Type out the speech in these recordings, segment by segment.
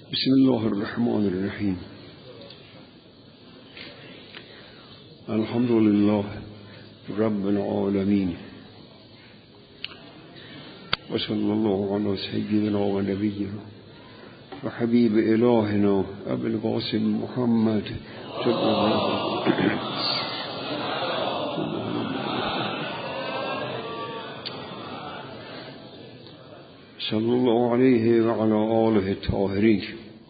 بسم الله الرحمن الرحیم. الحمد لله رب العالمین و صلی الله علی سیدنا و نبینا و حبیب الهنا ابی القاسم محمد صلی الله علیه و علی آله الطاهرین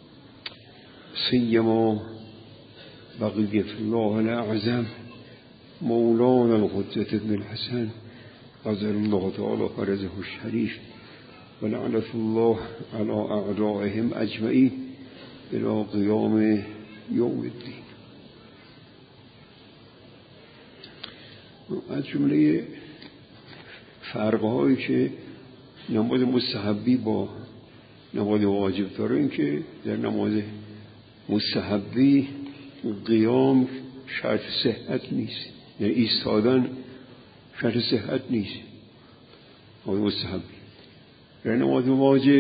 سیما بقیة الله الاعظم مولانا الحجة ابن الحسن قدس الله تعالی فرجه الشریف و لعنة الله علی اعدائهم اجمعین الی قیام یوم الدین. از جمله فرق‌هایی که نماز مستحبی با نماز واجب داره این که در نماز مستحبی قیام شرط صحت نیست، یعنی ایستادن شرط صحت نیست. نماز مستحبی در نماز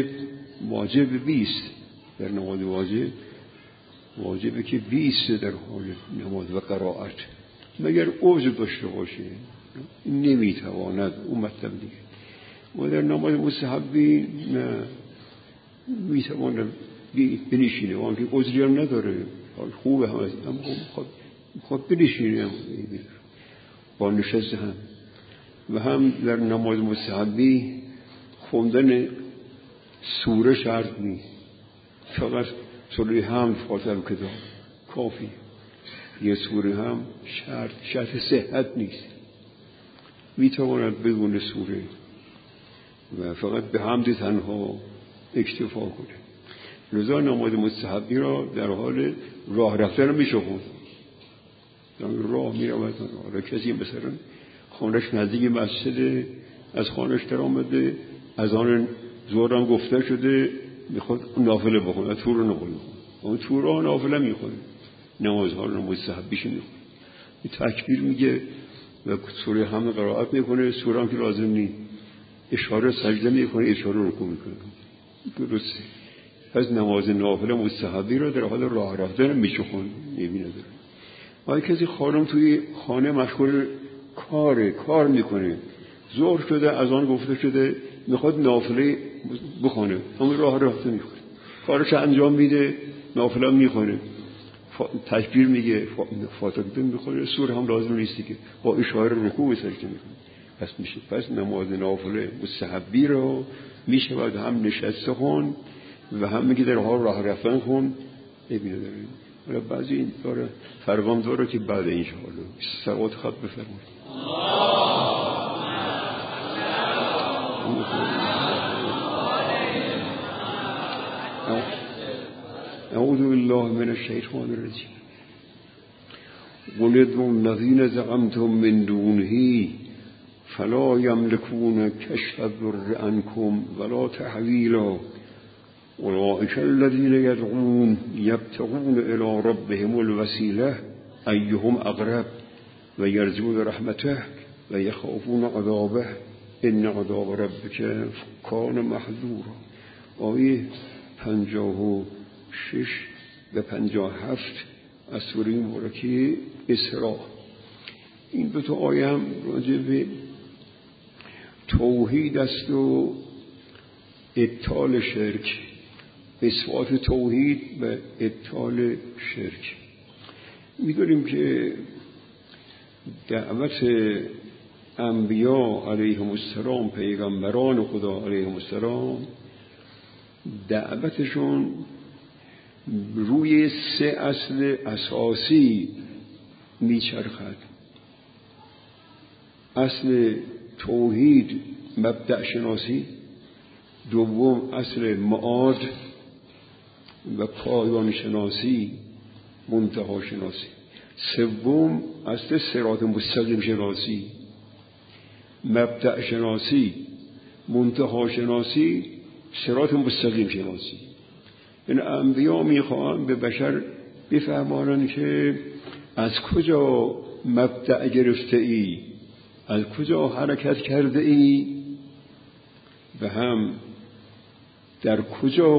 واجب بیست، در نماز واجبه که بیست در حال نماز و قرائت، مگر عذر داشته باشه نمیتواند، اون مطلب دیگه. و در نماز مستحبی نه میتواند بنشینه، و آنکه عذری هم نداره، خوبه هم از هم خود بنشینه با نشست هم. و هم در نماز مستحبی خوندن سوره شرط نیست، فقط سوره حمد فاتحه و کتاب کافی. یه سوره هم شرط صحت نیست، میتواند بدون سوره و فقط به حمد تنها اکتفا کنه. لذا نماز مستحبی را در حال راه رفتن میشه خوند، راه میرود. کسی مثلا خانهش نزدیک مسجد، از خانهش در آمده، از آن ظهر هم گفته شده میخواد نافله بخونه، تور رو نخونه، اون تور ها نافله میخونه، نمازها رو مستحبیش میخونه، تکبیر میگه و سوره حمد قرائت میکنه، سوره هم که لازم نیست، اشاره سجده میکنه، اشاره رکوع میکنه، درسته. پس نماز نافله مستحبی رو در حال راه رفتن میشه خوند، نمی‌داره. ولی کسی خانم توی خانه مشغول کار میکنه، ظهر شده، از آن گفته شده میخواد نافله بخونه، همون راه رفته میکنه، کارش انجام میده، نافله میخونه، تکبیر میگه، فاتحه میخونه، سوره هم لازم نیست که با اشاره رکوع سجده میکنه. پس میشه، پس نماز نافله مستحبی رو میشه باید هم نشسته خون و هم میگه در حال راه رفتن خون. نبینه داریم ولی بعضی این داره فرقام داره که بعد این شاءالله صلوات خط بفرمایید. اعوذ بالله من الشیطان الرجیم. قل ادعوا الذین زعمتم من دونه فلا یملکون کشف الضر عنکم ولا تحویلا اولئک الذین یدعون یبتغون الی ربهم الوسیله ایهم اقرب و یرجون رحمته و یخافون عذابه ان عذاب ربک کان محذورا. آیه 56 و 57 از سوره مبارکه اسراء. این دو تا آیه هم راجع به توحید است و ابطال شرک، اثبات توحید و ابطال شرک. می‌دونیم که دعوت انبیا علیهم السلام، پیغمبران خدا علیهم السلام، دعوتشون روی سه اصل اساسی میچرخد. اصل توحید، مبدأ شناسی، دوم اصل معاد و پایان شناسی، منتها شناسی، سوم اصل صراط مستقیم شناسی، مبدأ شناسی، منتها شناسی، صراط مستقیم شناسی. این انبیا میخواهند به بشر بفهمانند که از کجا مبدأ گرفته ای، از کجا حرکت کرده ای و هم در کجا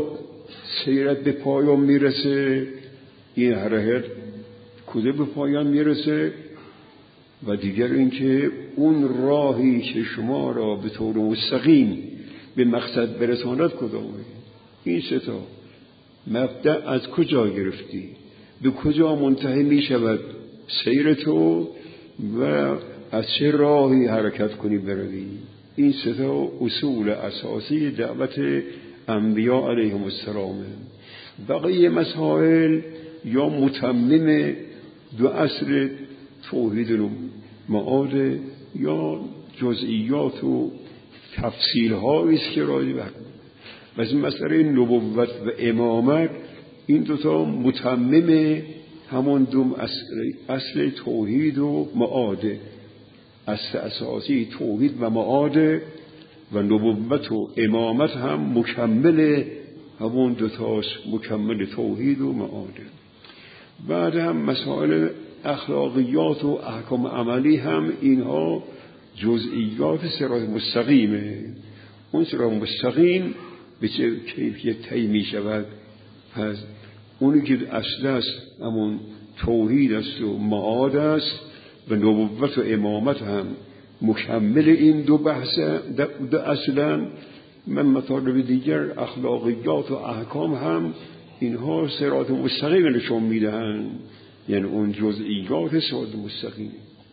سیرت به پایان میرسه، این حرکت کجا به پایان میرسه؟ و دیگر اینکه اون راهی که شما را به طور مستقیم به مقصد برساند کدامه؟ این سه تا مبدأ از کجا گرفتی؟ به کجا منتهی می شود سیر تو و از چه راهی حرکت کنی بروی؟ این سه تا اصول اساسی دعوت انبیاء علیهم السلام. بقیه مسائل یا متمم دو اصل توحید و معاد یا جزئیات و تفصیل هایی است که راجع به مثل مسئله نبوت و امامت، این دوتا متمم همون دو اصل توحید و معاد، اصل اساسی توحید و معاد، و نبوت و امامت هم مکمل همون دوتاست، مکمل توحید و معاد. بعد هم مسائل اخلاقیات و احکام عملی هم اینها جزئیات صراط مستقیمه. اون صراط مستقیم به چه کیفیت طی می شود؟ پس اونی که اصل است همون توحید است و معاد است و نبوت و امامت هم مکمل این دو بحث دو اصلا. من مطالب دیگر اخلاقیات و احکام هم اینها صراط مستقیم نشون میدهند، یعنی اون جزئیات صراط مستقیم.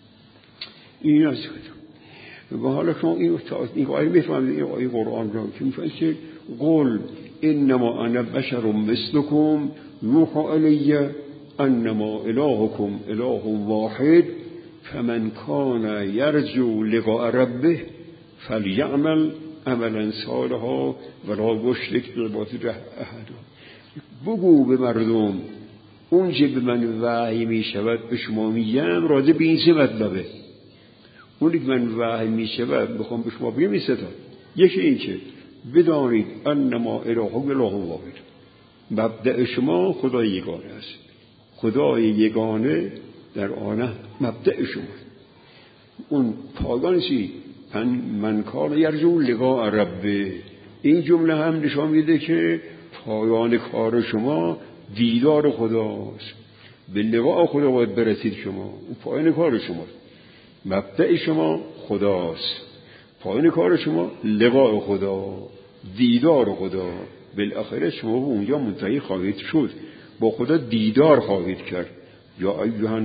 این است. و حالا شما این آیه میفهمید، این آیه قرآن را که میفهمید که قل انما انا بشر مثلكم یوحى الی انما الهکم اله واحد فمن کان یرجو لقاء ربه فلیعمل عملا صالحا ولا یشرک بعبادة احدا. بگو به مردم اون چه به من وحی می شود به شما میگم راجع به این سه مطلبه. اونی که من وحی می شود بخوام به شما بگم این سه تا. یکی این که بدانید انما الهکم اله واحد، مبدأ شما خدای یگانه است. خدای یگانه در آن مبدأ شما. اون پایان چی؟ من کان یرجو لقاء ربه. این جمله هم نشان میده که پایان کار شما دیدار خداست. به لقاء خدا باید برسید شما. اون پایان کار شما، مبدأ شما خداست، پایان کار شما لقاء خدا، دیدار خدا. بالاخره شما به اونجا منتهی خواهید شد، با خدا دیدار خواهید کرد. یا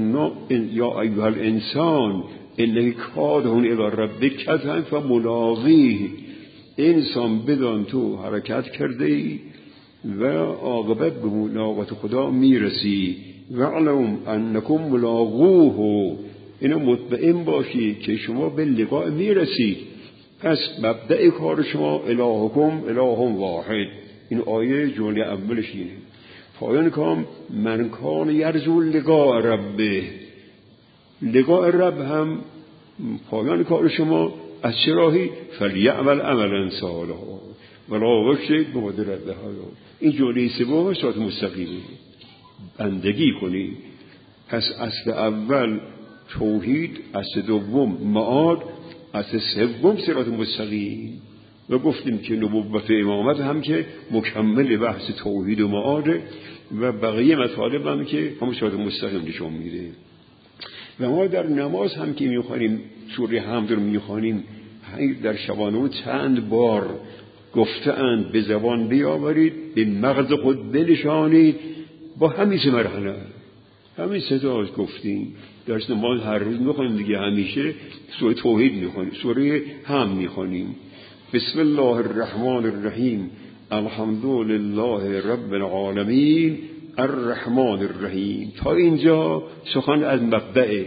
ایها الانسان انک کادح الی ربک کدحا فملاقیه. انسان بدان تو حرکت کرده ای و عاقبت به ملاقات خدا میرسی. واعلم انکم ملاقوه، اینو مطمئن باشی که شما به لقاء میرسید. پس مبدأ کار شما الهکم اله واحد. این آیه جمله اولش اینه. پایان کام من کان یرجو لقاء ربه. لقاء رب هم پایان کار شما از چه راهی؟ فلیعمل عملا صالحا ولا یشرک بعبادة ربه. این جمله سوم صراط مستقیمه، بندگی کنی. پس اصل اول توحید، اصل دوم معاد، اصل سوم صراط مستقیم. و گفتیم که نبوت و امامت هم که مکمل بحث توحید و معاده و بقیه مطالب هم که همون صراط مستقیم نشون میده. و ما در نماز هم که میخوانیم سوره حمد رو میخوانیم، در شبانه چند بار گفتند به زبان بیاورید، به مغز خود بنشانید. با همین سه مرحله، همین سه تا گفتیم. در نماز هر روز میخوانیم دیگه، همیشه سوره توحید میخوانیم، سوره حمد میخوانیم. بسم الله الرحمن الرحیم الحمد لله رب العالمین الرحمن الرحیم. تا اینجا سخن از مبدأ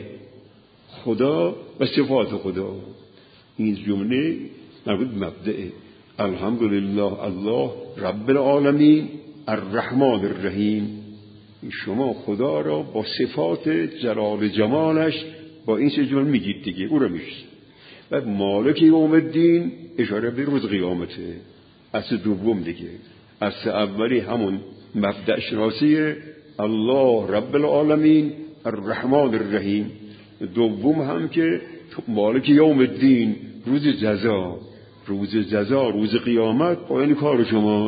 خدا و صفات خدا. این جمله مربوط به مبدأ الحمد لله الله رب العالمین الرحمن الرحیم. شما خدا را با صفات جلال جمالش با این سه جمله میگید دیگه، او را میشید. و مالک یوم الدین اشاره به روز قیامته. اصل دوم دیگه. اصل اولی همون مبدأ شناسی الله رب العالمین الرحمن الرحیم. دوم هم که مالک یوم الدین، روز جزا، روز جزا، روز قیامت پایان کار شما.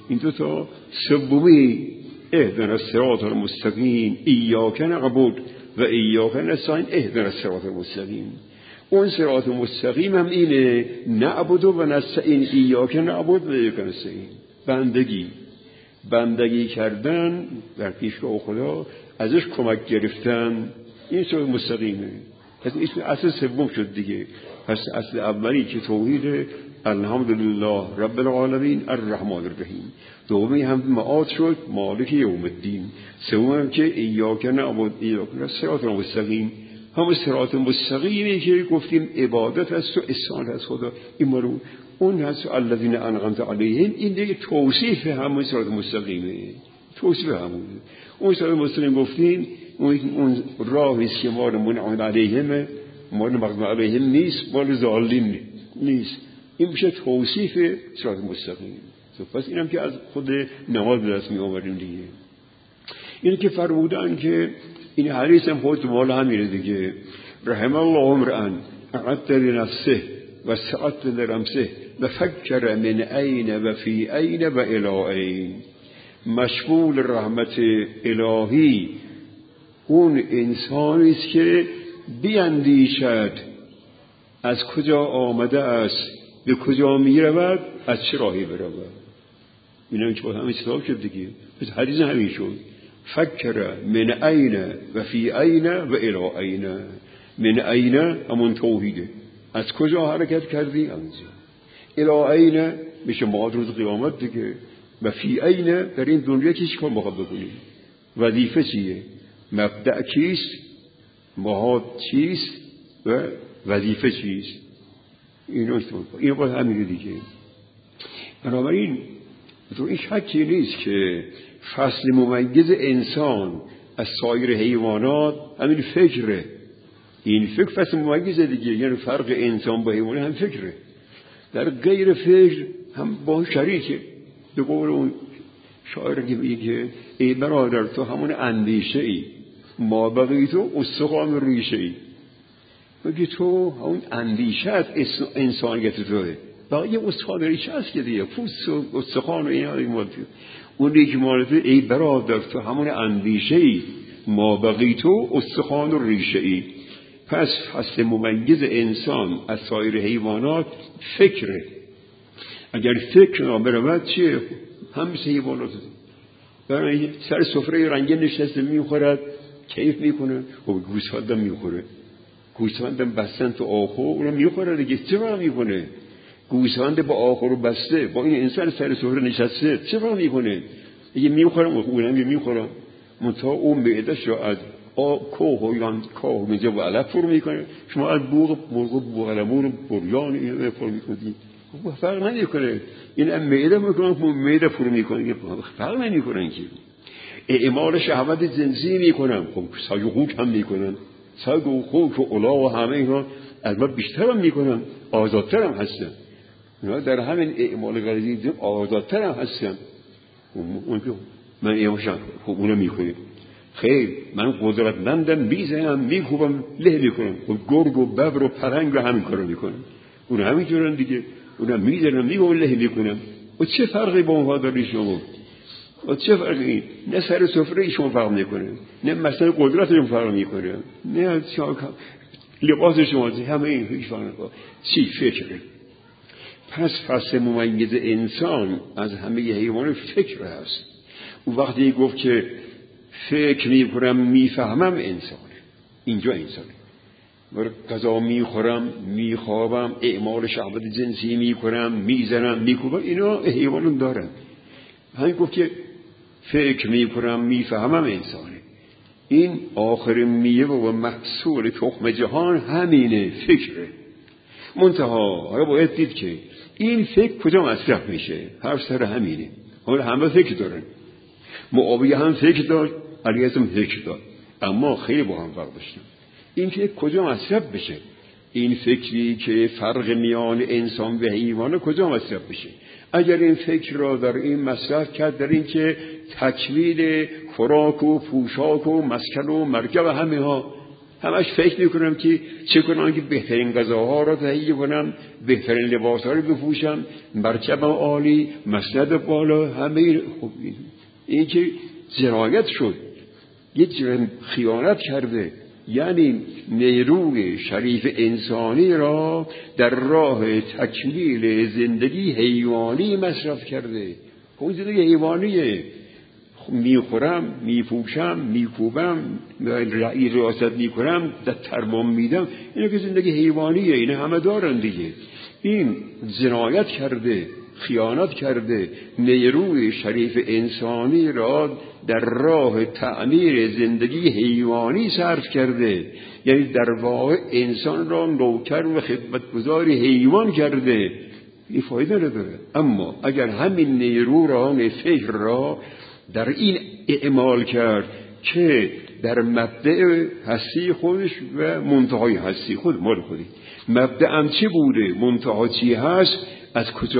این دو تا. سومی اهدنا الصراط المستقیم ایاک نعبد و ایاک نستعین اهدنا الصراط المستقیم. اون صراط مستقیم هم اینه نعبد و نستعین ایاک نعبد و ایاک نستعین. بندگی کردن در پیشگاه خدا، ازش کمک گرفتن، این صراط مستقیمه. پس این اصل سوم شد دیگه. پس اصل اولی که توحید الحمدلله رب العالمین الرحمن الرحیم، دومی هم معاد شد مالک یوم الدین، سوم هم که ایاک نعبد ایاک نستعین صراط مستقیم. هم صراط مستقیمی که گفتیم عبادت است و احسان از خدا، این مارو اون هست الذین انعمت علیهم، این دیگه توصیف همون صراط مستقیمه، توصیف همون. اون صراط مستقیم گفتیم اون راهی است که مال منعم علیهم، مال مغضوب علیهم نیست، مال ضالین نیست. این میشه توصیف صراط مستقیم. پس اینم که از خود نماز دست می آوریم دیگه. اینه که فرمودن که این حدیث هم خود مال همینه دیگه. رحم الله امرأ اعد لنفسه و سعت لرمسه و فکر من این و فی این و الی این. مشمول رحمت الهی اون انسانی است که بیندیشد از کجا آمده است، به کجا می رود، از چه راهی برود. این هم چه همین صدا شد دیگه. پس حدیث همین شد. فکر من این و فی این و الی این. من این همون توحیده، از کجا حرکت کردی اونجا. الی این میشه معاد روز قیامت دیگه. و فی این در این دنیا که چیکار باید بکنیم، وظیفه چیه، مبدأ چیست، معاد چیست و وظیفه چیست. اینو باید همینه دیگه. بنابراین تو این شکی نیست که فصل ممیز انسان از سایر حیوانات همین فکره. این فکر فصل ممیز دیگه، یعنی فرق انسان با حیوان هم فکره. در غیر فکر هم با شریکه. به قول اون شاعر که میگه ای برادر تو همون اندیشه ای، ما بقی تو استخوان ریشه ای. بگی تو همون اندیشت انسانیت توه، بقیه استخوان ریشه هست که دیگه پوست و استخوان و این مالتی. اون که مالتی ای برادر تو همون اندیشه ای، ما بقی تو استخوان و ریشه ای. پس فصل ممیز انسان از سایر حیوانات فکره. اگر فکر نابرود چیه؟ هم مثل حیوانات برای سر سفره رنگین نشسته میخورد، کیف میکنه، و گوسفندم میخوره. گوسفندم بستن تو آخر اونم میخوره دیگه. چرا میکنه؟ گوسفند با آخر بسته با این انسان سر سفره نشسته چرا میکنه؟ دیگه میخورم اونم میخورم. منتها اون معده‌ش رو از کوه و یان کوه میجه و علف فرو میکنه. شما از بوق علمون بریان این فرو میکنید، فرق نمیکنه. این هم معده میکنه، معده فرو میکنه، فرق نمیکنه. که اعمال شهوت جنسی میکنم، خب سگ و خوک هم میکنن، سگ و خوک و الا و همه اینا از من بیشتر هم میکنن، آزادتر هم هستن. در همین اعمال غریزی آزادتر هم هستن. من اعمالشم خب اونم میکنه. خیر من قدرتمندم، میزنم میکوبم له میکنم. خب گرگ و ببر و پرنگ رو همین کارو میکنن. اون همینجورن دیگه. اونم میزنم میکوبم له میکنم. و چه فرقی با اونها داری شما؟ و چه فرقی؟ نه سر سفره شما فرق میکنه، نه مثلا قدرتشون فرق میکنه، نه لباس شما، همه این هیچ فرق نمیکنه. چی فکره؟ پس فصل ممیز انسان از همه حیوان فکر هست. اون وقتی گفت که فکر میکنم میفهمم انسانه، اینجا انسانه. غذا میخورم میخوابم اعمال شهوت جنسی میکنم میزنم میکوبم، اینا حیوانون دارن. همین گفت که فکر میکنم میفهمم انسانه. این آخر میوه و محصول تخم جهان همینه، فکره. منتها حالا باید دید که این فکر کجا مصرف میشه. هر سر همینه. حالا همه فکر دارن. معاویه هم فکر داشت، علی هم فکر داشت، اما خیلی با هم فرق داشتن. این فکر کجا مصرف بشه؟ این فکری که فرق میان انسان و حیوان کجا مصرف بشه؟ اگر این فکر را در این مصرف کرد، در این که تکمیل خوراک و پوشاک و مسکن و مرکب همه ها همش فکر میکنم که چه کنم که بهترین غذاها را تهیه کنم، بهترین لباسها رو بپوشم، مرتبم عالی، مسند بالا، همه خب این که جنایت شد، یک خیانت کرده، یعنی نیروی شریف انسانی را در راه تکمیل زندگی حیوانی مصرف کرده. اون زندگی حیوانیه، میخورم، میپوشم، میکوبم، ریاست میکنم، در تربام میدم، اینا که زندگی حیوانیه، اینا همه دارن دیگه. این جنایت کرده، خیانت کرده، نیروی شریف انسانی را در راه تعمیر زندگی حیوانی صرف کرده، یعنی در واقع انسان را نوکر و خدمتگزار حیوان کرده. این فایده نداره. اما اگر همین نیرو را، فکر را در این اعمال کرد که در مبدأ هستی خودش و منتهای هستی خود مال خودی، مبدأم چه بوده، منتها چی هست، از کجا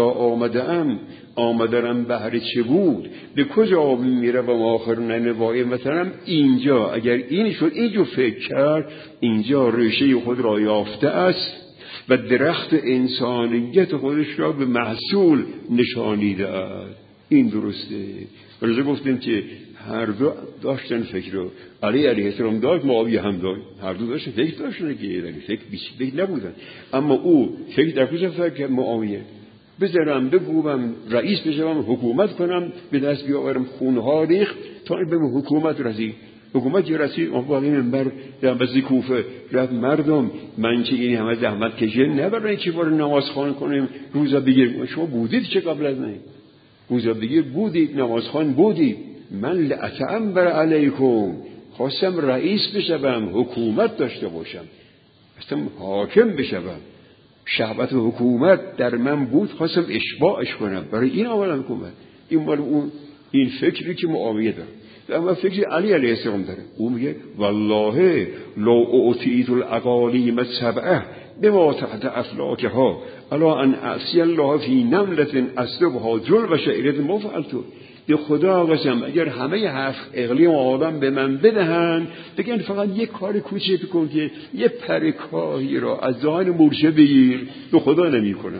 آمدنم بهر چه بود، به کجا میروم آخر ننوای مثلا اینجا. اگر این شد، اینجا فکر کرد، اینجا ریشه خود را یافته است و درخت انسانیت خودش را به محصول نشانیده است. این درسته. ولی گفتیم که هر دو داشتن فکر رو. علی علیه السلام داشت، معاویه هم داشت، هر دو داشتن فکر داشتن که فکر نبودن. اما او فکر در کجا فکر کرد؟ معاویه بذارم، بگویم، رئیس بشم، حکومت کنم، به دست بیاورم، خونها ریخت تا به حکومت رسید. حکومت رسید، اون باقی منبر در بزی کوفه رفت، مردم من که این همه زحمت کشیدم نبرای چه بار نماز خوان کنیم، روزا بگیر. شما بودید چه قبل از نه؟ روزا بگیر بودید، نماز خوان بودید. من لأتأمر علیکم، خواستم رئیس بشم، حکومت داشته باشم، خواستم حاکم بشم، شهوت حکومت در من بود، خواستم اشباعش کنم، برای این آمدم حکومت. این مال اون، این فکری که معاویه داره. اما فکر علی علیه السلام داره. او میگه والله لو اعطیت الاقالیم السبعه بما تحت افلاکها الا ان اعصی الله فی نملة اصلبها جلب شعیرة ما فعلت. به خدا قسم اگر همه 7 اقلیم آدم به من بدهن، بگن فقط یک کار کوچیک بکن که یه پرکاهی را از دهان مورچه بگیر، به خدا نمی کنم.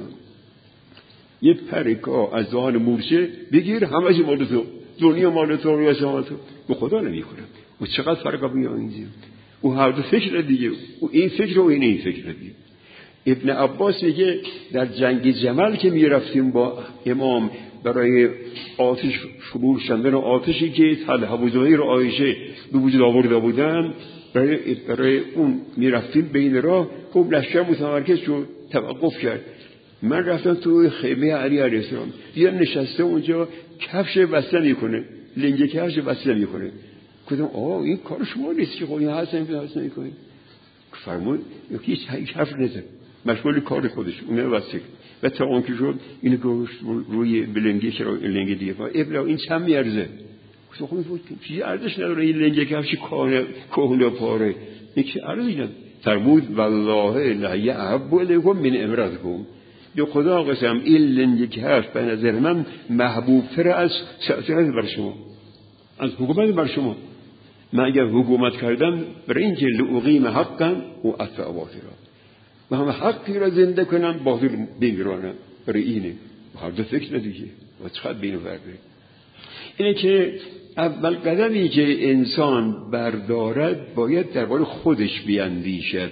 یه پرکاه از دهان مورچه بگیر، همه مال تو، دنیا مال تو، ریاست مال تو، به خدا نمی کنم. و چقدر فرق میاد اینجا. او هر دو فکر دیگه، او این فکر و این فکر دیگه. ابن عباس میگه در جنگ جمل که میرفتیم با امام برای آتش فرو شدن و آتشی که طلحه و زبیر و عایشه به وجود آورده بودن، برای اون میرفتیم بین راه، خب لشکر متمرکز شد، توقف کرد. من رفتم تو خیمه علی علیه السلام، دیدم نشسته اونجا، کفش بسته میکنه، لنگ کفش بسته میکنه. گفتم این کار شما نیست که خب این حسن میکنه. فرمود هیچ حرف نزد، مشغول کار خودش، اونه واسه و تا اون که شد اینو گوشت روی بلنگی چرا لنگ دیگه ابلا این چند میارزه؟ خب بود چیزی ارزش نداره، این لنگ کفش کهنه پاره، این چه ارزشی نداره. فرمود والله لا یعب الیکم من امراتکم، به خدا قسم این لنگ کفش به نظر من محبوب تر از سیاست بر شما، از حکومت بر شما. من اگر حکومت کردم برای اینکه لأقیم حقا و اطفع باطلا، و هم حقی را زنده کنم، باطل بگرانم، برای اینه. هر دو فکر ندیگه و چقدر بین ورده. اینه که اول قدمی که انسان بردارد باید درباره خودش بیندیشد.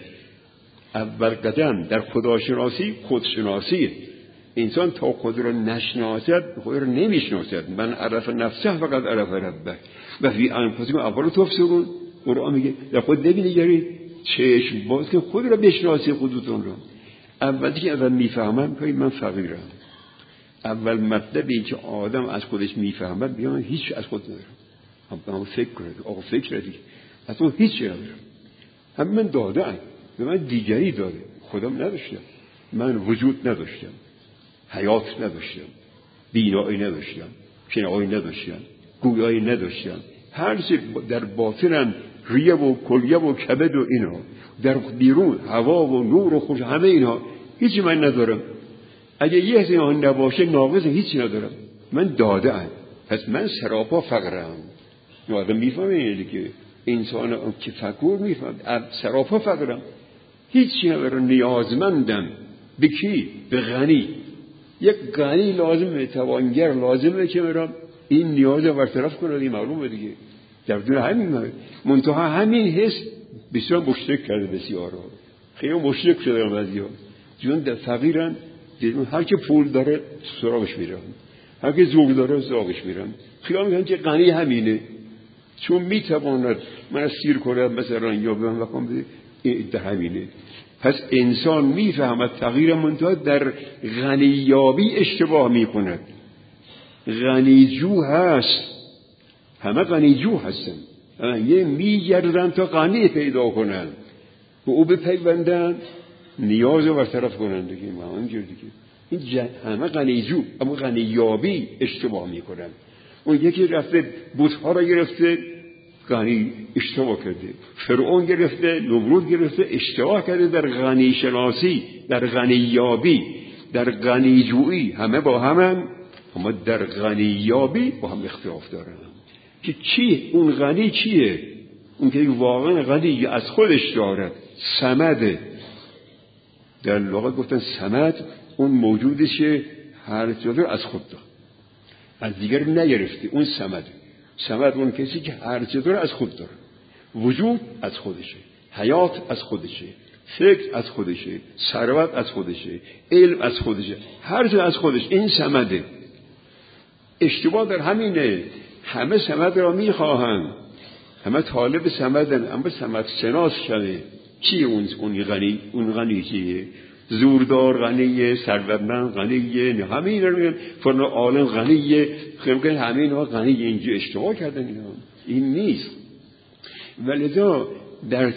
اول قدم در خداشناسی خودشناسیه. انسان تا خود را نشناسد خود را نمیشناسد. من عرف نفسه فقط عرف ربه و فی انفسکم اول تبصرون. قرآن میگه در خود نبینید، چشم باز که خود را بشناسی خودتون را. اولی که اول میفهمم که من فقیرم، اول مطلبی که آدم از خودش میفهمد بیان هیچ از خود ندارم. هم فکر کنید، آقا فکر ندید، از اون هیچ ندارم. هم من دادم، به من دیگری داده، خودم نداشتم، من وجود نداشتم، حیات نداشتم، بینایی نداشتم، شنوایی نداشتم، گویایی نداشتم. هر چی در باطنم ریه و کلیه و کبد و اینا، در بیرون هوا و نور و خوش، همه اینا هیچی من ندارم. اگه یه از اینا نباشه ناقص هیچی ندارم. من داده ام، پس من سراپا فقرم. آدم میفهمه اینه که انسان که فقیر میفهمد سراپا فقرم، هیچی ندارم، نیازمندم. به کی؟ به غنی. یک غنی لازمه، توانگر لازمه که برام این نیاز رو برطرف کنه. این معلومه دیگه. در دون همین منتها همین حس بسیار مشرک کرده بسیارا، خیلی مشرک شده بعضیا. چون در فقیرن، هر که پول داره سراغش میرن، هر که زور داره سراغش میرن. خیال میکنن که غنی همینه، چون میتواند من اسیر کنم مثلا یا به من وقام بده، در همینه. پس انسان میفهمد فقیر منتها در غنیابی اشتباه میکند. غنیجو هست، همه غنیجو هستن، یه میگردن تا غنی پیدا کنن، به او بپیوندن، نیاز رو برطرف کنن دیگه. همینجور دیگه این همه غنیجو، اما غنیابی اشتباه میکنن. اون یکی رفته بت‌ها را گرفته، غنی اشتباه کرده. فرعون گرفته، نمرود گرفته، اشتباه کرده در غنی شناسی، در غنیابی، در غنیجویی. همه با همن، اما در غنیابی با هم اختلاف دارن. که چی؟ اون غنی چیه؟ اون که واقعا غنی از خودش دارد، صمده. در لغت گفتن صمد اون موجودشه هر چیزی از خود داره، از دیگر نگرفته. اون صمد اون کسی که هر چیزی از خود داره، وجود از خودشه، حیات از خودشه، فکر از خودشه، ثروت از خودشه، علم از خودشه، هر چیز از خودش. این صمده. اشتباه در همینه. همه صمد را میخواهند، همه طالب صمدن، اما صمد شناس شده. چی اون غنی؟ اون غنی چیه؟ زوردار غنیه، ثروتمند غنیه، نه همین رو میگن فلان عالم غنیه، خیلی همه اینا غنیه. اینجا اشتباه کردن. این نیست. ولذا در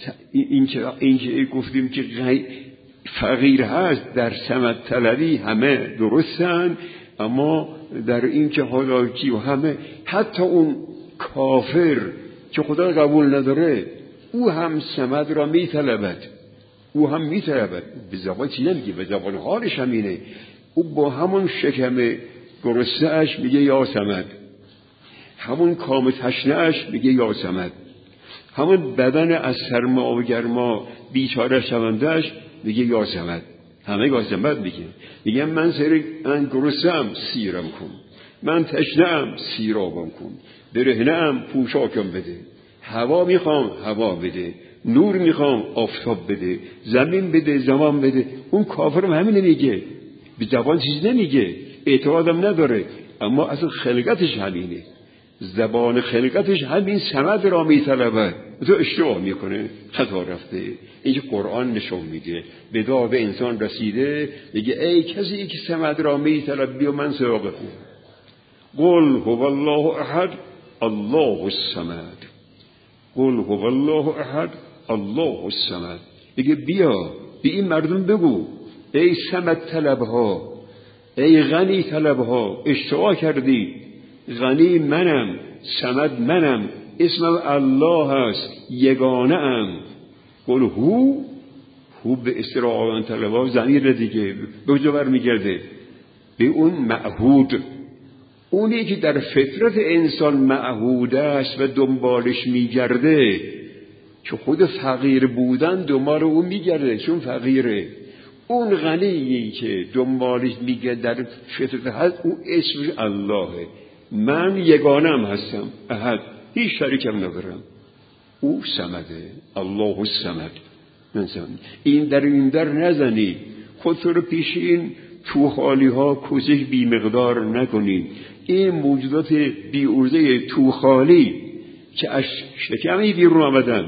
این گفتیم که فقیر هست، در صمد طلبی همه درستن، اما در این که حالاکی و همه، حتی اون کافر که خدا قبول نداره، او هم صمد را میطلبد. او هم میطلبد. به زبان چی نمیگه، به زبان حالش همینه. او با همون شکم گرسنه اش میگه یا صمد، همون کام تشنه اش میگه یا صمد، همون بدن از سرما و گرما بیچاره شونده اش میگه یا صمد. همه یا صمد میگه من گرسنه‌ام سیرم کن، من تشنه‌ام سیرابم کن، برهنه‌ام پوشاکم بده، هوا میخوام هوا بده، نور میخوام آفتاب بده، زمین بده، زمان بده. اون کافرم همین میگه، به زبان چیز نمیگه، اعتقادم نداره، اما اصلا خلقتش همینه. زبان خلقتش همین صمد را میطلبه. تو اشتباه میکنه، خطا رفته. اینجا قرآن نشون میده، به داد انسان رسیده، میگه ای کسی که صمد را میطلب بیا من سراغ تو. قل هو الله احد الله الصمد، قل هو الله احد الله الصمد. میگه بیا به این مردم بگو ای صمد طلبها، ای غنی طلبها، اشتباه کردی. غنی منم، صمد منم، اسمم الله هست، یگانه ام. قل هو به استراحان طلبها ضمیر دیگه به کجا برمیگرده؟ به اون معهود، اونی که در فطرت انسان معهود است و دنبالش میگرده. که خود فقیر بودن دنبال اون میگرده چون فقیره. اون غنیی که دنبالش میگرده در فطرت هست، اون اسمش اللهه. من یگانم هستم، احد، هیچ شریکم ندارم. او صمده، الله الصمد. این در نزنی، خودت رو پیش این توخالی ها کوچک بی مقدار نکنی. این موجودات بی ارزه توخالی که از شکمی بیرون آمدن،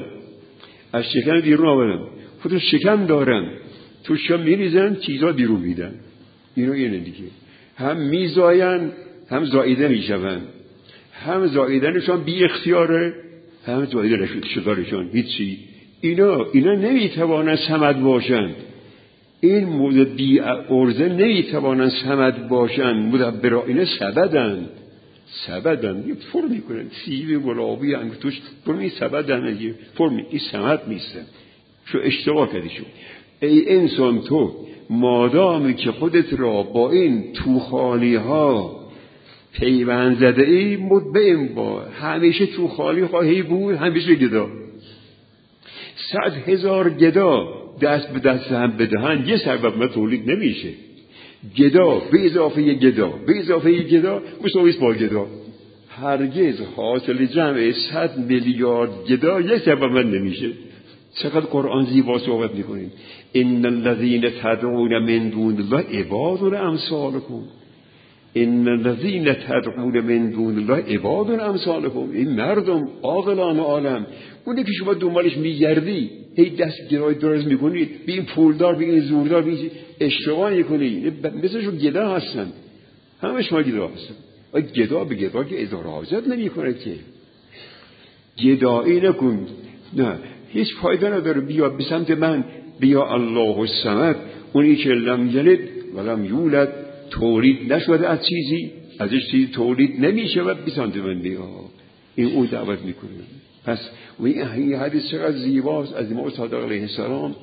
خودت شکم دارن، تو شکم میریزن چیزا بیرون میدن. اینه دیگه، هم میزاین هم زاییده میشون، هم زاییدنشان بی اختیاره، هم زاییده شدارشان هیچی. اینا نمیتوانن صمد باشند. این موجود بی ارزه نمیتوانن صمد باشند. مدبرا اینا سبدن یه فرم میکنن، سیب گلابی انگشتش فرمی سبدن، یه فرمی. این صمد نیستن. شو اشتباه کردی شو. ای انسان، تو مادامی که خودت را با این توخالی ها پیوند زده ای مطمئن با همیشه تو خالی خواهی بود، همیشه گدا. 100,000 گدا دست به دست هم بدهن یه ثروتمند تولید نمیشه. گدا به اضافه یه گدا به اضافه یه گدا مساویس با گدا. هرگز حاصل جمع 100 میلیارد گدا یک ثروتمند نمیشه. چقدر قرآن زیبا صحبت میکنیم. ان الذین تدعون من دون الله عباد امثالکم. ان الذین تدعون من دون الله عباد امثالکم. این مردم عاقلان عالم، اونی که شما دنبالش میگردی، هی دست گرای دراز میکنید، به این پولدار، به این زوردار، به این اشتباه میکنید، مثلشون گدا هستن. همه شما گدا هستن. گدا به گدا که اظهار حاجت نمیکنه که. گدایی نکن، نه هیچ فایده نداره. بیا به سمت من، بیا الله الصمد، اونی که لم یلد ولم یولد، تولید نشده از چیزی، ازش چیزی تولید نمیشه و به سمت من بیا. این او دعوت میکنه. پس این حدیث چقدر زیباست از امام صادق علیه السلام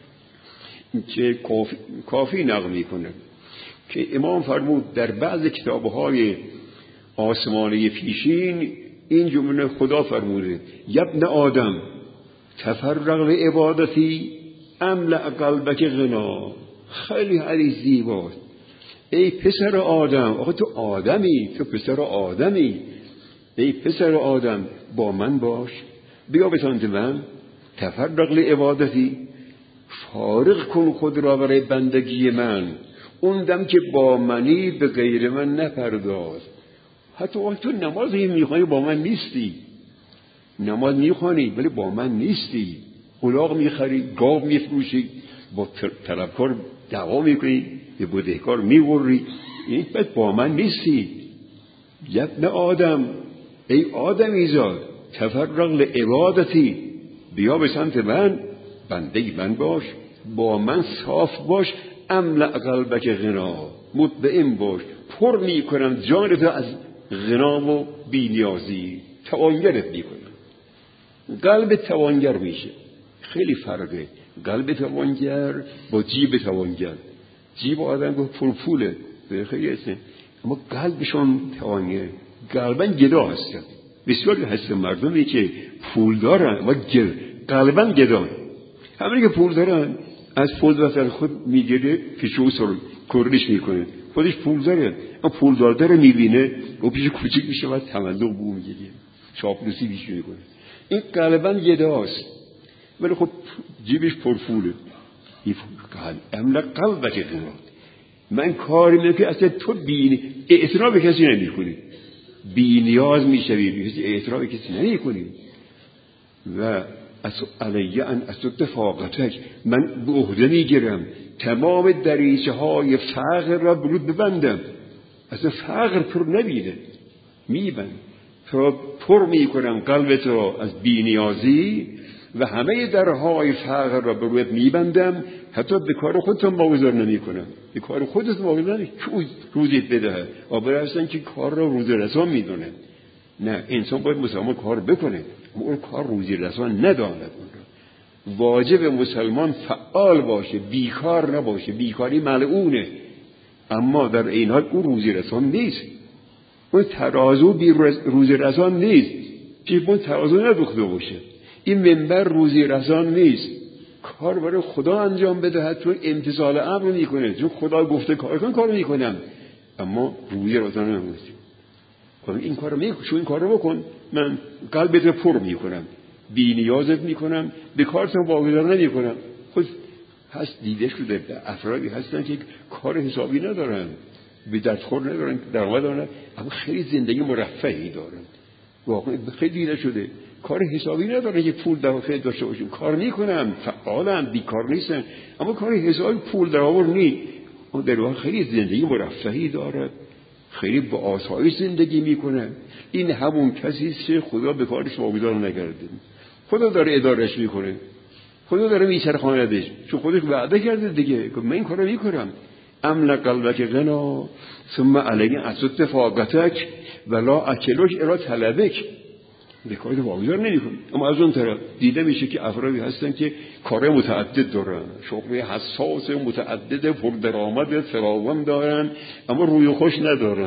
که کافی نقل میکنه که امام فرمود در بعض کتابهای آسمانی پیشین این جمله خدا فرموده: یبن آدم تفرغ لعبادتی املأ قلبک غنا. خیلی حدیث زیباست. ای پسر آدم، آخه تو آدمی، تو پسر آدمی، ای پسر آدم با من باش، بیا به سمت من، تفرغ لعبادتی، فارغ کن خود را برای بندگی من. اون دم که با منی به غیر من نپرداز. حتی وقتی تو نماز میخوانی با من نیستی، نماز میخوانی ولی با من نیستی، الاغ میخری، گاو میفروشی، با طلبکار دعوا میکنی، به بدهکار میوری، این بعد با من نیستی. یبن آدم، ای آدمی زاد، تفرغ لعبادتی، بیا به سمت من، بنده من باش، با من صاف باش، املأ قلبک غنا، مطمئن باش، پر میکنم جانت از غنا و بی‌نیازی، توانگرت میکنم. قلب توانگر میشه. خیلی فرقه قلب توانگر با جیب توانگر. جیب آدم گفت پول خیلی هستن، اما قلبشون توانگر. قلبا گدا هستن. بسیاری هستن مردمی که پول دارن اما قلبا گدا. همونی که پول دارن از پول واسه خود میگیره، فشو سر کردش میکنه، خودش پول داره اما پول داره میبینه و پیش کوچیک میشه و تملق بو میگیره، چاپلوسی بیش میکنه. این غالبا گداست ولی خب جیبش پرپوله. این املا قلبک غنا. من کاری میکنم که اصلا تو اعتراف به کسی نمیکنی، بی نیاز میشوی، اعتراف به کسی نمیکنی. و علیه ان اتفاقتک، من به عهده میگیرم تمام دریچه های فقر را برود ببندم. اصلا فقر پر نبیده، میبند، پر میکنم قلبت را از بینیازی و همه درهای فقر را برود میبندم. حتی به کار خودتون واگذار نمی کنم، به کار خودت واگذار نمی کنم روزیت بدهد و برای هستن که کار را روزی رسان میدونه. نه، انسان باید مسلمان کار بکنه، اون کار روزی رسان نداند. واجب مسلمان فعال باشه، بیکار نباشه. بیکاری ملعونه، اما در این حال اون روزی رسان نیست. اون ترازو روزی رسان نیست که اون ترازو ندوخته باشه. این منبر روزی رسان نیست. کار برای خدا انجام بده، تو امتثال امر میکنه، چون خدا گفته کار کن، کار میکنم، اما روزی رسان نمیشه. این کارو میکنم، چون این کارو بکن، من قلبت رو پر میکنم، بی نیازت میکنم، به کارتون واگذار نمیکنم. خود هست دیده شده افرادی هستن که کار حسابی ندارن، به دستخور ندارن، درآمد دارن، اما خیلی زندگی مرفهی دارن. واقعا خیلی دیده شده کار حسابی ندارن که پول داخل داشته باشن، کار میکنن، فعالن، بیکار نیستن، اما کار حسابی پول درآور نی. اون در واقع خیلی زندگی مرفهی داره، خیلی با آسایش زندگی میکنه. این همون کسی است که خدا به کارش واگذار نکرده، خدا داره ادارش میکنه، خدا داره میچرخاندش، چون خودش وعده کرده دیگه که من این کارو میکنم. املأ قلبک غنا ثم علیه اتفاقتک ولا اکلوش الا طلبک. به کار واگذار نمیکنه. اما از اون طرف دیده میشه که افرادی هستن که کار متعدد دارن، شغل حساس متعدد، پردرآمد فراوان دارن، اما روی خوش ندارن،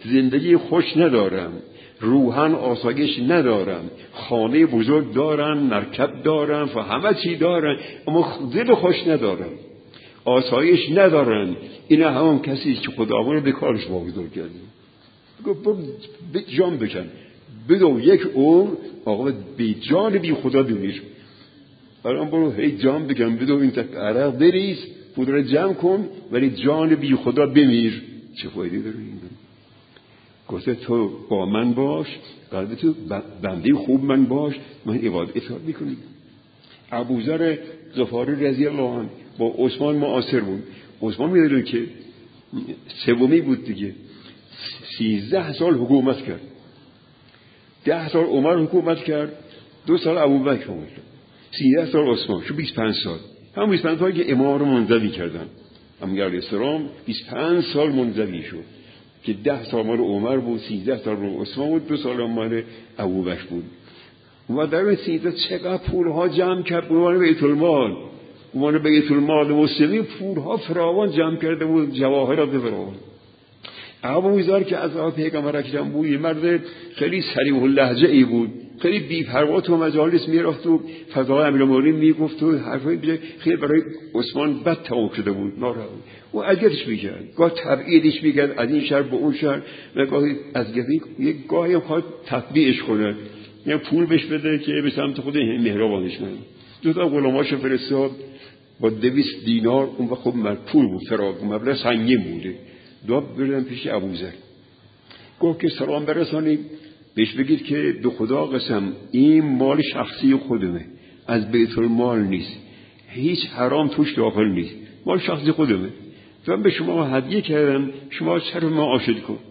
زندگی خوش ندارم، روحاً آسایش ندارم، خانه بزرگ دارم، مرکب دارم و همه چی دارم، اما دل خوش ندارم، آسایش ندارم. این همون کسی که خداوند به کارش واگذار کرده. برو جان بکن، بدو یک عمر آقا بی جان بی خدا بمیر. الان برو هی جان بکن، بدو این عرق بریز، پودر جمع کن، ولی جان بی خدا بمیر. چه فایده داره این؟ گفته تو با من باش، قلب تو بنده خوب من باش، من اطاعت میکنم. ابوذر غفاری رضی الله عنه با عثمان معاصر بود. عثمان میدونه که سومی بود دیگه، 13 سال حکومت کرد، 10 سال عمر حکومت کرد، 2 سال ابوبکر حکومت کرد، 13 سال عثمان، شو 25 سال. هم 25 سالی که امام رو منزوی کردن، امیر علیه السلام 25 سال منزوی شد که 10 سال مال عمر بود، 13 سال مال عثمان بود، 2 سال مال ابوبکر بود. و در این 13 چقدر پولها جمع کرد، عنوان بیت المال، عنوان بیت المال مسلمین پولها فراوان جمع کرده بود، جواهرات فراوان. ابوذر که از پیغمبر اکرم بود، یه مرد خیلی صریح اللهجه ای بود، خیلی بی‌پروا تو مجالس میرفت و فضای امیرالمومنین میگفت و حرفای خیلی برای عثمان بد تمام شده بود، ناراحت و اذیتش میکرد، گاه تبعیدش میکرد از این شهر به اون شهر، و گاهی اذیتی، یک گاهی خواهد تطبیعش کنه، یعنی پول بهش بده که به سمت خود مهربانش کنه. دو تا غلاماشو فرستاد با 200 دینار، اون وقت خب پول بود، فراق مبلغ سنگین بوده، داد بردن پیش ابوذر. گفت که سلام برسانید، بهش بگید که به خدا قسم این مال شخصی خودمه، از بیت المال نیست، هیچ حرام توش داخل نیست، مال شخصی خودمه، من به شما هدیه کردم، شما شرف ما عاشق کن.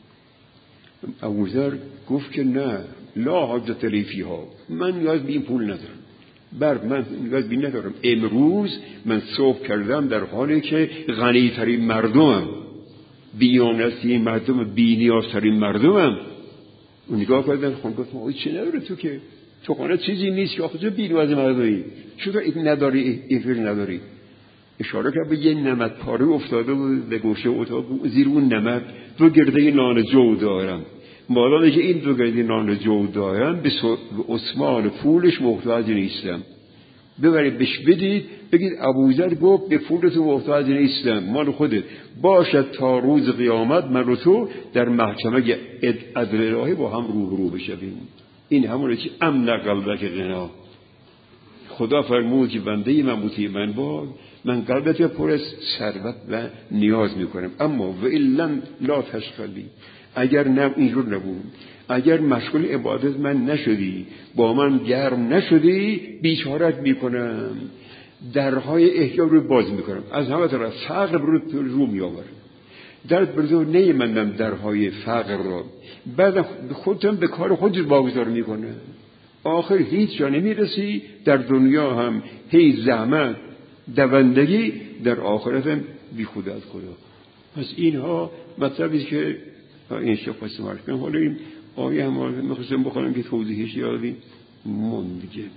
ابوذر گفت که نه، لا حاجت لی فیها، من نیاز به این پول ندارم، من نیاز به این ندارم. امروز من صبح کردم در حالی که غنی ترین مردمم، بیانستی مردم، بی نیازترین مردمم. اون نگاه کردن، گفت ما چی نداره تو که تو خانه چیزی نیست که آخه بی نیاز مردمی، چرا این نداری، این فکر نداری؟ اشاره کرد به یه نمد پاره افتاده بود به گوشه اتاق، زیر اون نمد 2 گرده نان جو دارم، مادامی که این 2 گرده نان جو دارم به عثمان پولش محتاج نیستم، ببرید بهش بدید، بگید ابوذر گفت به پول تو محتاج نیستم، مال خودت باشد تا روز قیامت من و تو در محکمه عدل الهی با هم روبرو بشویم. این همونه که امن قلبک غنا، خدا فرمود که بنده من مطیع من باش، من قلبت پر از ثروت و نیاز میکنم، اما و الا لا تشغلی، اگر نه اینجور نبود، اگر مشغول عبادت من نشدی، با من گرم نشدی، بیچارت میکنم، درهای احیا رو باز میکنم، از همه طرف فقر رو میآورم، درد برزو نیمندم درهای فقر را، بعد خودم به کار خود واگذار میکنه، آخر هیچ جا نمیرسی، در دنیا هم هی زحمت دوندگی، در آخرت هم بی خود از خدا. پس اینها مطلبی که این شخص مرد کنم. حالا این آیه هم میخواستم بخونم که توضیحش یادی من دیگه.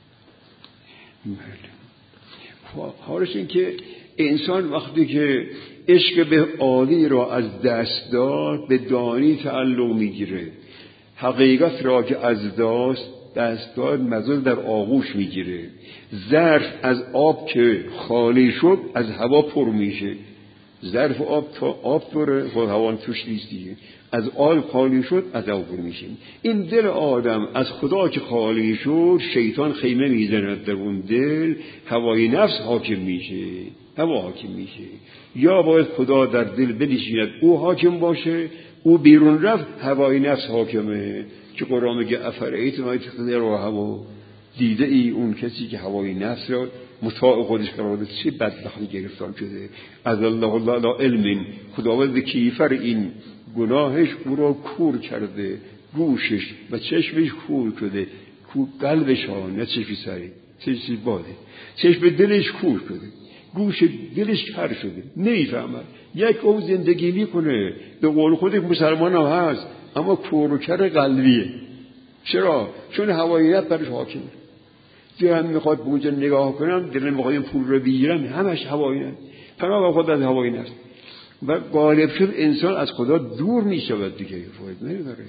حالش این که انسان وقتی که عشق به عالی را از دست داد، به دانی تعلق میگیره، حقیقت را که از دست داد مزل در آغوش میگیره، ظرف از آب که خالی شد از هوا پر میشه، ظرف آب تا آب پره و هوا توش نیست دیگه، از آب خالی شد از هوا پر میشه. این دل آدم از خدا که خالی شد، شیطان خیمه میزند در اون دل، هوای نفس حاکم میشه، هوا حاکم میشه. یا باید خدا در دل بنشیند او حاکم باشه، او بیرون رفت هوای نفس حاکمه. که قرآن میگه افرایت ما اتخذ رو هوا، دیده ای اون کسی که هوای نفس را مطاع خودش قرار داده، چه بدبختی گرفتار شده. از الله لا علم، خداوند کیفر این گناهش او را کور کرده، گوشش و چشمش کور شده، قلبش ها، نه چشمی سری، چشمی باده، چشم دلش کور شده، گوش دلش کر شده، نمیفهمد. یک او زندگی میکنه، به قول خود مسلمان هم هست، اما کور و کر قلبیه. چرا؟ چون هوای نفس برش حاکمه. دلم میخواد به اونجا نگاه کنم، دلم میخواد این پول رو بگیرم، همش هوای نفس، پناه خود از هوای نفس. و غالب شد انسان از خدا دور می شود دیگه، فایده نداره.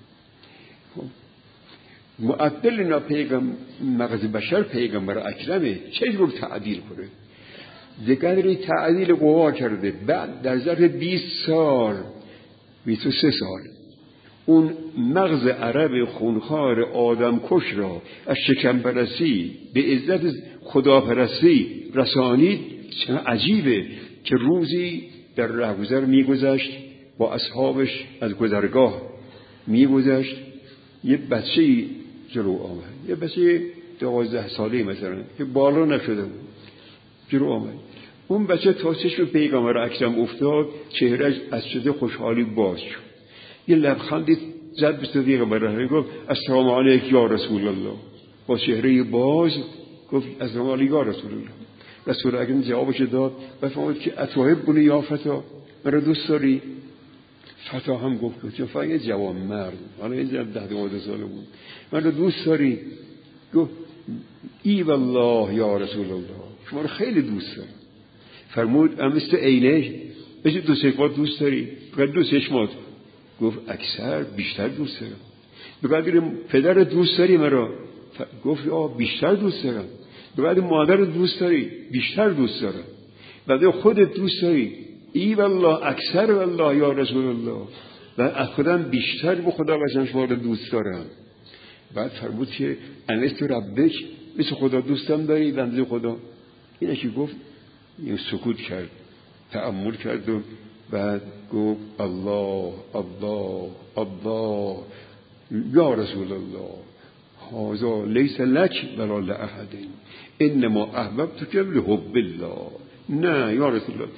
معدل اینا مغز بشر پیغمبر اکرمه، چجور تعدیل کنه؟ دیگری تعدیل قوا کرده. بعد در ظرف 20 سال 23 سال اون مغز عرب خونخوار آدم کش را از شکم پرستی به عزت خداپرستی رسانید. چه عجیبه که روزی در رهگذر میگذشت با اصحابش از گذرگاه میگذشت، یه بچه‌ای جلو آمد، یه بچه 12 ساله مثلا که بالا نشده بود جلو آمد. اون بچه تا چشم پیغمبر اکرم افتاد چهرهش از شده خوشحالی باز شد، یه لبخندی زد به پیغمبر اکرم، گفت السلام علیک یا رسول الله. با چهره باز گفت السلام علیک یا رسول الله. رسول اکرم جوابش داد و فرمود که اتحبنی یا فتا، مرا دوست داری؟ فتا هم گفت چون فقط یه جوان مرد، حالا این 10-12 ساله بود، مرا دوست داری؟ گفت ای والله یا رسول الله، شما رو خیلی دوست دارم. فرمود مثل عینه، بچه دو چشمات دوست داری؟ بقدر دو چشمات؟ گفت اکثر بیشتر دوست دارم. بقدر پدر دوست داری مرا؟ گفت بیشتر دوست دارم. بقدر مادر دوست داری؟ بیشتر دوست دارم. بقدر خودت دوست داری؟ ای والله اکثر والله یا رسول الله، و از خودم بیشتر به خدا قسم شما رو دوست دارم. بعد فرمود که انست ربک، مثل خدا دوستم داری بنده خدا؟ اینه که گفت، این سکوت کرد، تأمل کرد و بعد گفت الله الله الله یا رسول الله هذا لیس لک ولا لأحد انما احببتک لحب الله. نه یا رسول الله،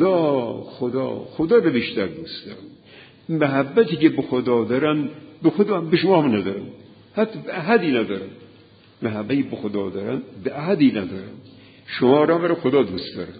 خدا رو بیشتر دوست دارم. محبتی که به خدا دارم به خدا به شما هم ندارم، حتی به احدی ندارم. محبتی به خدا دارم به احدی ندارم. شما را برای خدا دوست دارم،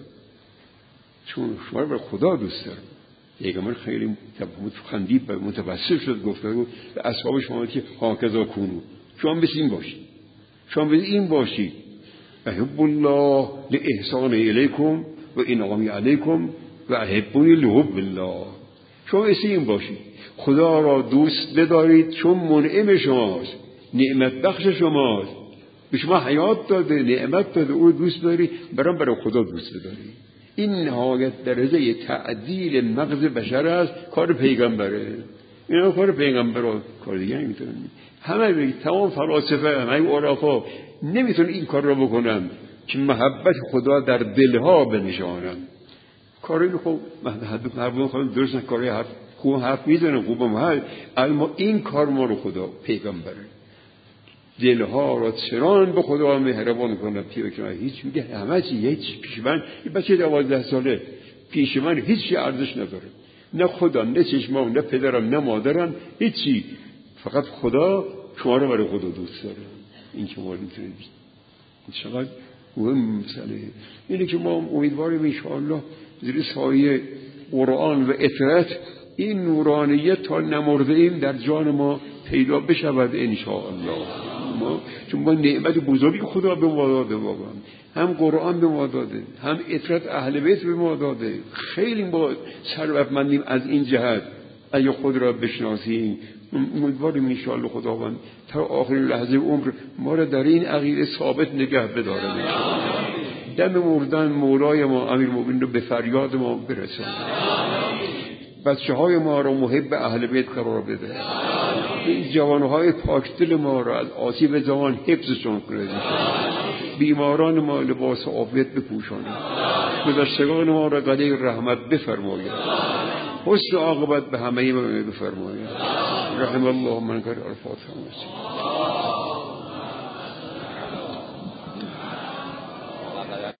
چون شما را برای خدا دوست دارم. پیغمبر خیلی خندید و متبسم شد، گفت به اصحاب شما که هاکذا کونو، شما مثل این باشید، شما مثل این باشید. احب الله لاحسان الیکم و انعامی علیکم و احبونی لحب الله. شما مثل این باشید، خدا را دوست بدارید چون منعم شماست، نعمت بخش شماست، به شما حیات داده، نعمت داده، او دوست داری، برای خدا دوست بداری. این نهایت درجه تعدیل مغز بشر است، کار پیغمبره. اینا کار پیغمبره، کار دیگه نمیتونن. همه تمام فلاسفه، همه عرفا نمیتونن این کار را بکنن که محبت خدا در دلها بنشانن. کار اینو خب مردم خود درست نه، کاری خوب حرف میزنن، خوب هم، اما این کار ما رو خدا پیغمبره دلها را چنان به خدا مهربان کنه که هیچ میگه همه چی هیچ پیش من، این بچه 12 ساله پیش من هیچ ارزش نداره، نه خدا نه چشمام نه پدرم نه مادرم هیچی، فقط خدا شما رو برای خدا دوست داره. این که ما میتونیم چقدر مهم مسئله اینه که ما امیدواریم ان شاء الله زیر سایه قرآن و اطاعت این نورانیت تا نمرده ایم در جان ما پیدا بشود ان شاء الله. چون ما نعمت بزرگی خدا به ما داده، واقعا هم قرآن به ما داده، هم اطاعت اهل بیت به ما داده. خیلی ما ثروتمندیم از این جهت اگه خود را بشناسیم. امیدواریم ان شاء الله خداوند تا آخرین لحظه عمر ما را در این عقیده ثابت نگه بداره. دم مردن مولای ما امیرالمومنین رو به فریاد ما برسونه، بچه‌های ما را محب اهل بیت قرار بده، این جوانهای پاکدل ما را از آسیب زمان حفظشون کنه، بیماران ما لباس عافیت بپوشانه، گذشتگان ما را قدر رحمت بفرماید، حسن عاقبت به همه ما بفرماید. رحم الله من کر الفاتحه.